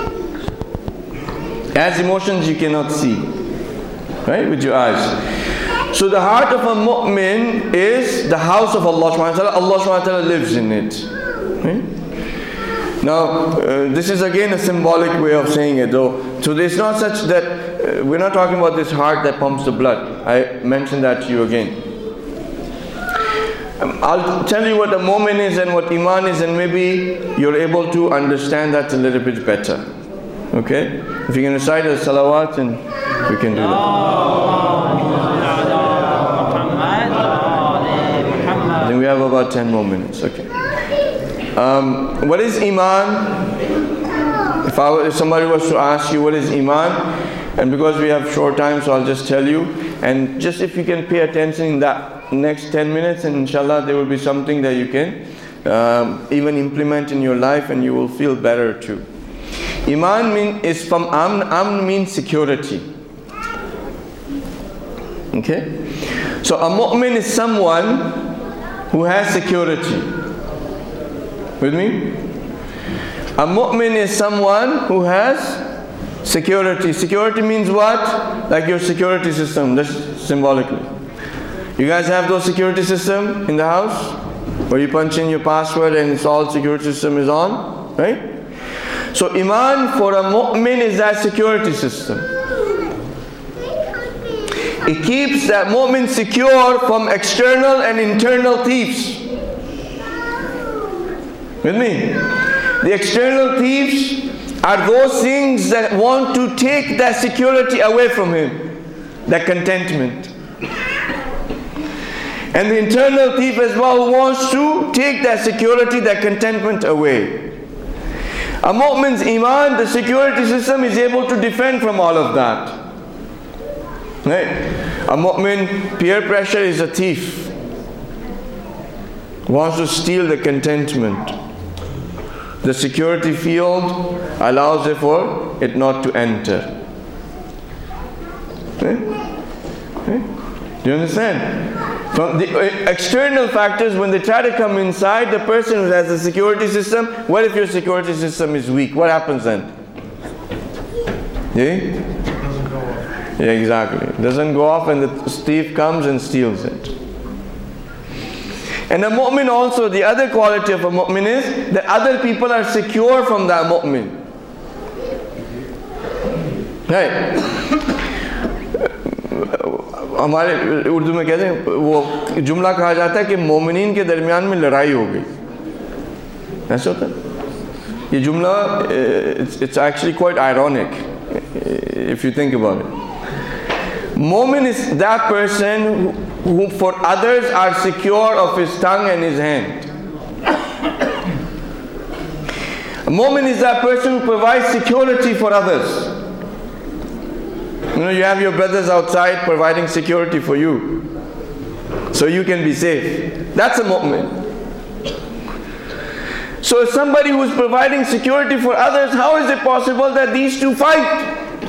A: As emotions you cannot see, right, with your eyes. So the heart of a mu'min is the house of Allah subhanahu wa ta'ala. Allah subhanahu wa ta'ala lives in it. Right? Now, uh, this is again a symbolic way of saying it though. So there's not such that, uh, we're not talking about this heart that pumps the blood. I mentioned that to you again. Um, I'll tell you what a mu'min is and what iman is, and maybe you're able to understand that a little bit better. Okay? If you can recite the salawat, and we can do that. Then we have about ten more minutes. Okay. Um, what is iman? If, I, if somebody was to ask you what is iman, and because we have short time, so I'll just tell you. And just if you can pay attention in that next ten minutes, and inshallah there will be something that you can um, even implement in your life, and you will feel better too. Iman mean, is from amn. Amn means security. Okay? So a mu'min is someone who has security. With me? A mu'min is someone who has security. Security means what? Like your security system, just symbolically. You guys have those security system in the house? Where you punch in your password and it's all security system is on? Right? So iman for a mu'min is that security system. It keeps that mu'min secure from external and internal thieves. With me? The external thieves are those things that want to take that security away from him, that contentment. And the internal thief as well wants to take that security, that contentment away. A mu'min's iman, the security system, is able to defend from all of that. Right? A mu'min, peer pressure is a thief. Wants to steal the contentment. The security field allows therefore it not to enter. Right? Right? Do you understand? From the external factors, when they try to come inside, the person who has a security system, what if your security system is weak? What happens then? Yeah? Yeah, exactly. It doesn't go off and the thief comes and steals it. And a mu'min also, the other quality of a mu'min is that other people are secure from that mu'min. Right? हमारे उर्दू में कहते हैं, वो जुमला कहा जाता है कि मोमिनीन के दरमियान में लड़ाई हो गई. ऐसा होता है. ये जुमला, it's actually quite ironic if you think about it. Mu'min is that person who, who for others are secure of his tongue and his hand. A mu'min is that person who provides security for others. You know, you have your brothers outside providing security for you, so you can be safe. That's a mu'min. So if somebody who is providing security for others, how is it possible that these two fight?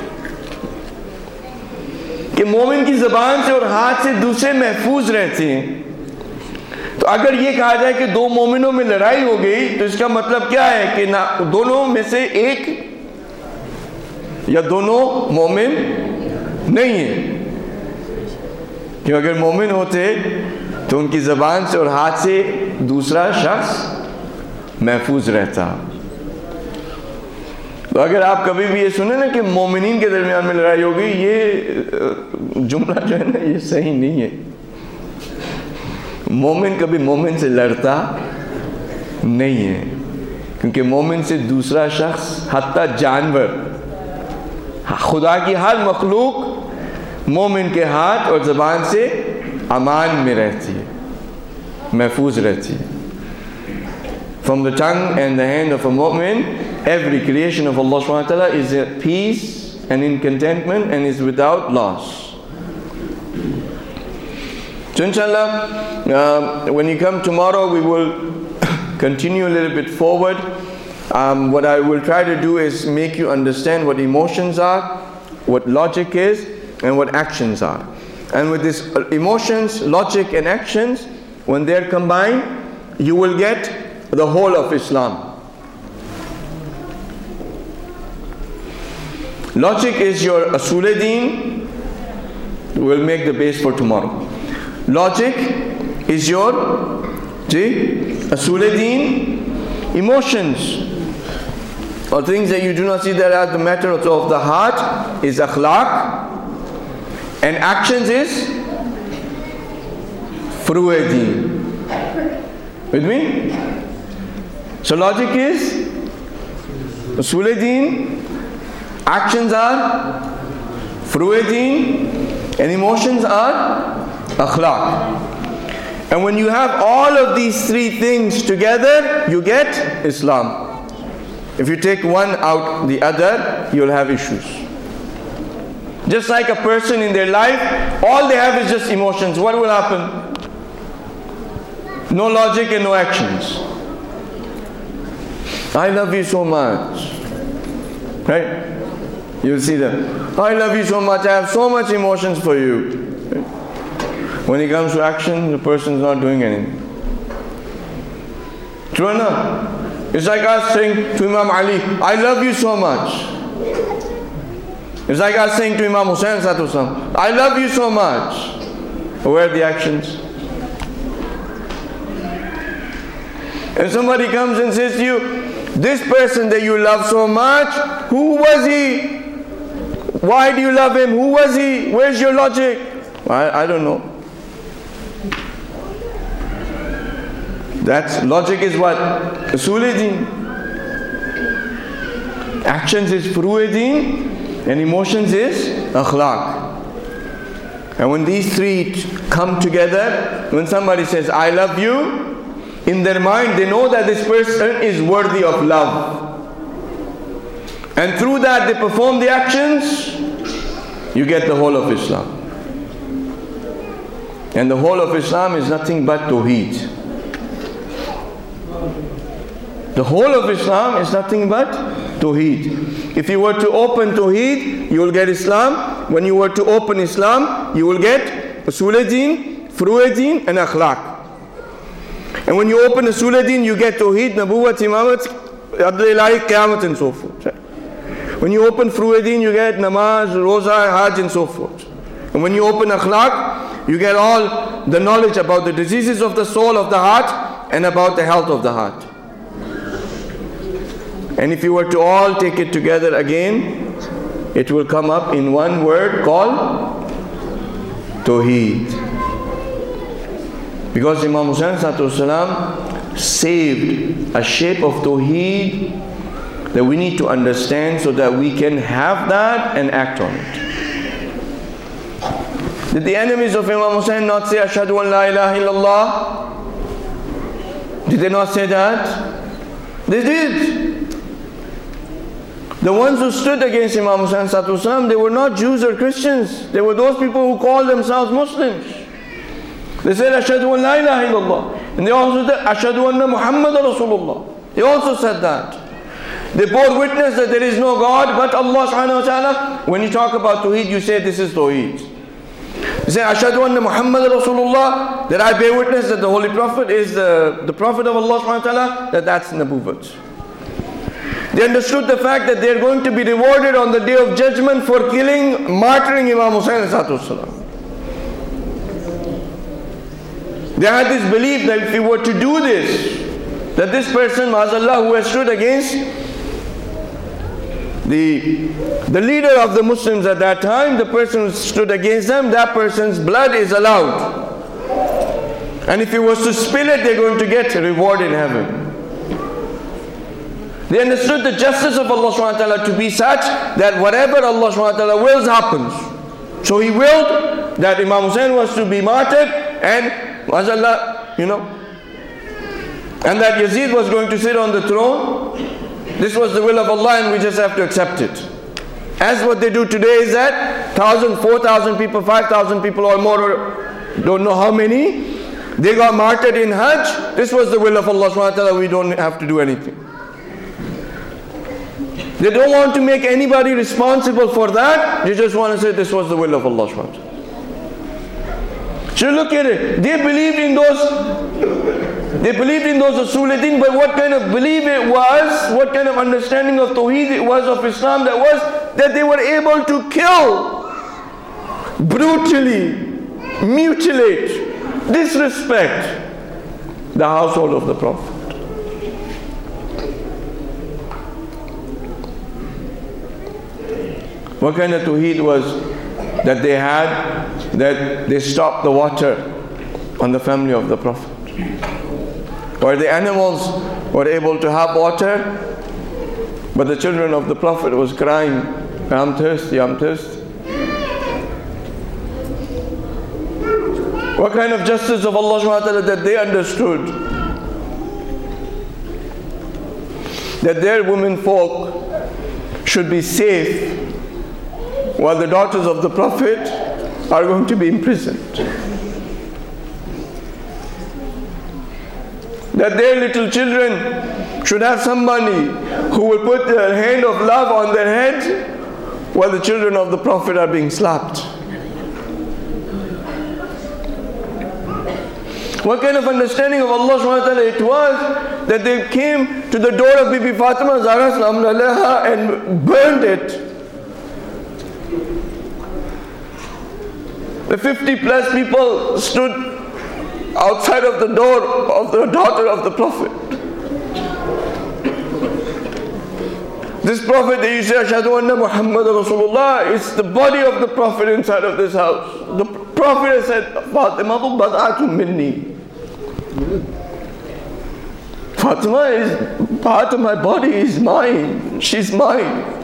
A: कि मोमिन की ज़बान से और हाथ से दूसरे महफूज रहते हैं। तो अगर ये कहा जाए कि दो मोमिनों में लड़ाई हो गई, तो इसका मतलब क्या है कि ना दोनों में से एक या दोनों मोमिन नहीं है। क्यों? अगर मोमिन होते तो उनकी ज़बान से और हाथ से दूसरा शख्स महफूज रहता। तो अगर आप कभी भी ये सुने ना कि मोमिनीन के दरमियान में लड़ाई हो गई, ये जुमला जो है ना ये सही नहीं है। मोमिन कभी मोमिन से लड़ता नहीं है, क्योंकि मोमिन से दूसरा शख्स, हत्ता जानवर, खुदा की हर मखलूक मोमिन के हाथ और ज़बान से अमान में रहती है, महफूज रहती है। From the tongue and the hand of a mu'min, every creation of Allah subhanahu wa ta'ala is at peace and in contentment and is without loss. So inshallah, uh, when you come tomorrow, we will continue a little bit forward. Um, what I will try to do is make you understand what emotions are, what logic is, and what actions are. And with these emotions, logic and actions, when they are combined, you will get the whole of Islam. Logic is your Asul-e-Deen. We'll make the base for tomorrow. Logic is your Asul-e-Deen. Emotions, or things that you do not see that are the matter of the heart, is akhlaq. And actions is Furu-e-Deen. With me? So logic is Asul-e-Deen, actions are Furu-e-Deen, and emotions are akhlaq. And when you have all of these three things together, you get Islam. If you take one out the other, you'll have issues. Just like a person in their life, all they have is just emotions. What will happen? No logic and no actions. I love you so much. Right? You'll see them. I love you so much. I have so much emotions for you. Right? When it comes to action, the person's not doing anything. True or not? It's like us saying to Imam Ali, I love you so much. It's like us saying to Imam Hussain, I love you so much. Where are the actions? And somebody comes and says to you, this person that you love so much, who was he? Why do you love him? Who was he? Where's your logic? I, I don't know. That's logic is what? Asul-e-Deen. Actions is Furu-e-Deen, and emotions is akhlaq. And when these three come together, when somebody says, I love you, in their mind they know that this person is worthy of love. And through that they perform the actions, you get the whole of Islam. And the whole of Islam is nothing but Tawheed. The whole of Islam is nothing but Tawheed. If you were to open Tawheed, you will get Islam. When you were to open Islam, you will get Asul-e-Deen, Furu-e-Deen, and Akhlaq. And when you open Asul-e-Deen, you get Tawheed, Nabuwwat, Imamat, Adl-Ilahi, Qiyamat, and so forth. When you open Furu-e-Deen, you get Namaz, Roza, Hajj, and so forth. And when you open Akhlaq, you get all the knowledge about the diseases of the soul, of the heart, and about the health of the heart. And if you were to all take it together again, it will come up in one word called Tawheed. Because Imam Hussain salam saved a shape of Tawheed that we need to understand so that we can have that and act on it. Did the enemies of Imam Hussain not say Ashhadu an la ilaha illallah? Did they not say that? They did. The ones who stood against Imam Hussain salam, they were not Jews or Christians. They were those people who called themselves Muslims. They said Ashhadu an la ilaha illallah. And they also said Ashhadu anna Muhammad Rasulullah. They also said that. They bore witness that there is no God but Allah subhanahu wa ta'ala. When you talk about Tawheed, you say this is Tawheed. You say, Ashhadu anna Muhammad Rasulullah, that I bear witness that the Holy Prophet is the, the Prophet of Allah subhanahu wa ta'ala, that that's Nabuwwat. They understood the fact that they are going to be rewarded on the Day of Judgment for killing, martyring Imam Hussain alayhi salam. They had this belief that if we were to do this, that this person, Ma'azallah, who has stood against the, the leader of the Muslims at that time, the person who stood against them, that person's blood is allowed. And if he was to spill it, they're going to get a reward in heaven. They understood the justice of Allah subhanahu wa ta'ala to be such that whatever Allah subhanahu wa ta'ala wills happens. So He willed that Imam Hussain was to be martyred, and Ma'azallah, you know, and that Yazid was going to sit on the throne. This was the will of Allah, and we just have to accept it. As what they do today is that thousand, four thousand people, five thousand people or more, or don't know how many, they got martyred in Hajj. This was the will of Allah subhanahu wa ta'ala. We don't have to do anything. They don't want to make anybody responsible for that. They just want to say this was the will of Allah subhanahu wa ta'ala. So look at it. They believed in those, they believed in those Usul-e-Din, but what kind of belief it was, what kind of understanding of Tawheed it was of Islam, that was that they were able to kill, brutally, mutilate, disrespect the household of the Prophet. What kind of Tawheed was that they had, that they stopped the water on the family of the Prophet? Or the animals were able to have water, but the children of the Prophet was crying, I'm thirsty, I'm thirsty. What kind of justice of Allah subhanahu wa ta'ala that they understood? That their women folk should be safe, while the daughters of the Prophet are going to be imprisoned. That their little children should have somebody who will put their hand of love on their head, while the children of the Prophet are being slapped. What kind of understanding of Allah subhanahu wa ta'ala it was that they came to the door of Bibi Fatima Zahra Salaam Alaiha and burned it. The fifty plus people stood outside of the door of the daughter of the Prophet. This Prophet that you say, Ashhadu anna Muhammad Rasulullah, it's the body of the Prophet inside of this house. The Prophet has said, Fatima bad'atun minni. Fatima is part of my body, is mine. She's mine.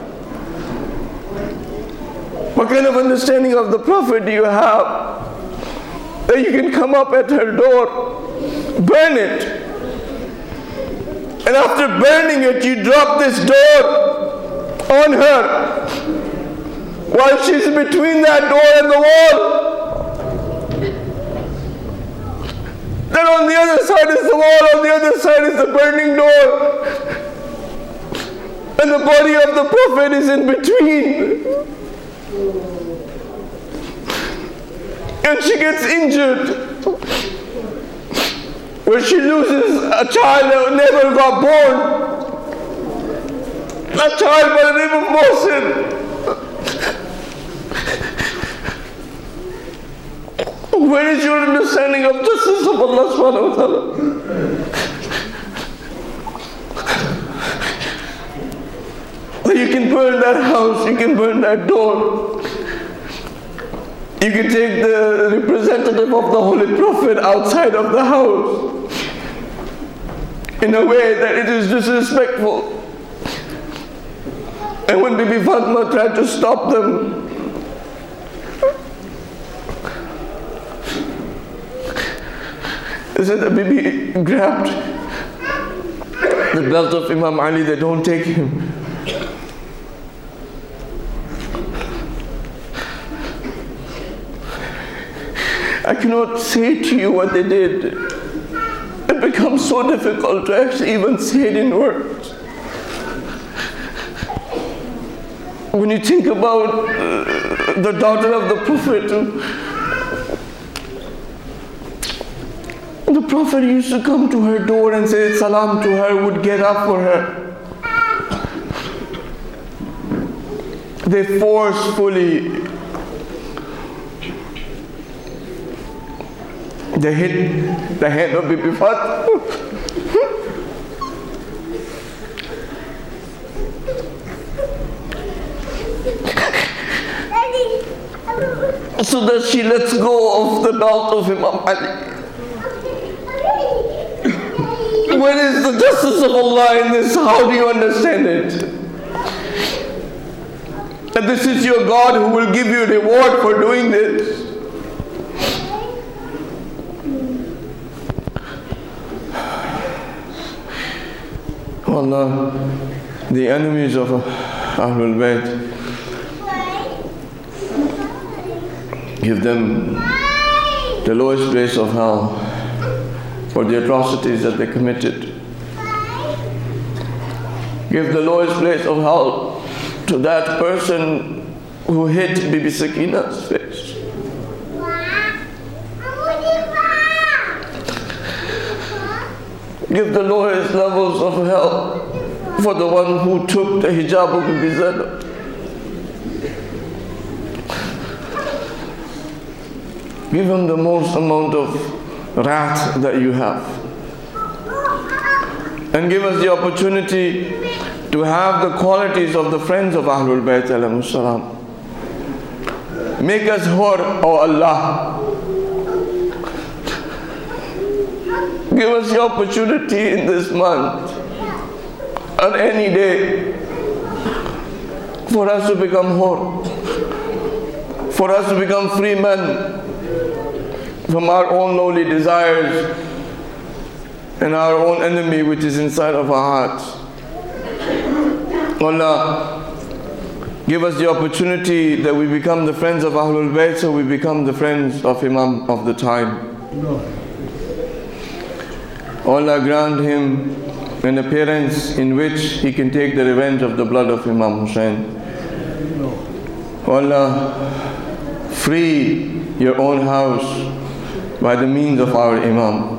A: What kind of understanding of the Prophet do you have? That you can come up at her door, burn it, and after burning it, you drop this door on her while she's between that door and the wall. Then on the other side is the wall, on the other side is the burning door, and the body of the Prophet is in between. And she gets injured, where she loses a child that never got born, a child by the name of Mohsin. Where is your understanding of justice of Allah subhanahu wa ta'ala? That you can burn that house, you can burn that door. You can take the representative of the Holy Prophet outside of the house in a way that it is disrespectful. And when Bibi Fatima tried to stop them, they said that Bibi grabbed the belt of Imam Ali, they don't take him. I cannot say to you what they did. it becomes so difficult to actually even say it in words. When you think about uh, the daughter of the Prophet, the Prophet used to come to her door and say salam to her, would get up for her. They forcefully, they hit the hand of Bibi Fatima. So that she lets go of the belt of Imam Ali. Where is the justice of Allah in this? How do you understand it? And this is your God who will give you reward for doing this. Allah, the enemies of Ahlul Bayt, give them the lowest place of hell for the atrocities that they committed. Give the lowest place of hell to that person who hit Bibi Sakina's face. Give the lowest levels of hell for the one who took the hijab of Bibi Zainab. Give him the most amount of wrath that you have. And give us the opportunity to have the qualities of the friends of Ahlul Bayt alayhimus salam. Make us hur, O Allah. Give us the opportunity in this month, on any day, for us to become hur, for us to become free men from our own lowly desires and our own enemy which is inside of our hearts. Allah, give us the opportunity that we become the friends of Ahlul Bayt, so we become the friends of Imam of the time. No. Allah, grant him an appearance in which he can take the revenge of the blood of Imam Hussein. No. Allah, free your own house by the means of our Imam.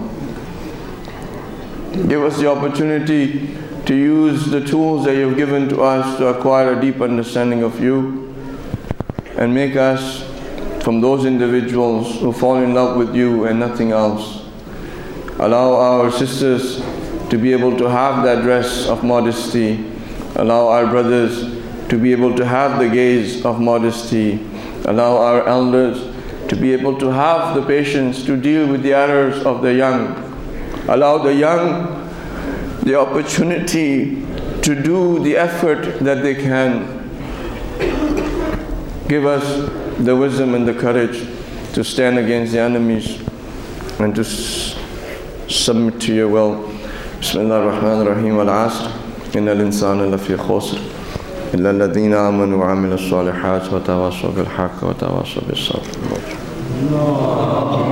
A: Give us the opportunity to use the tools that you've given to us to acquire a deep understanding of you, and make us from those individuals who fall in love with you and nothing else. Allow our sisters to be able to have that dress of modesty. Allow our brothers to be able to have the gaze of modesty. Allow our elders to be able to have the patience to deal with the errors of the young. Allow the young the opportunity to do the effort that they can. Give us the wisdom and the courage to stand against the enemies and to s- submit to your will. Bismillah ar-Rahman ar-Rahim. Al-Asr. Inna al-insana lafi khusr. Illa alladhina amanu wa amilu s-salihat wa tawasaw bil-haqq wa tawasaw bis-sabr.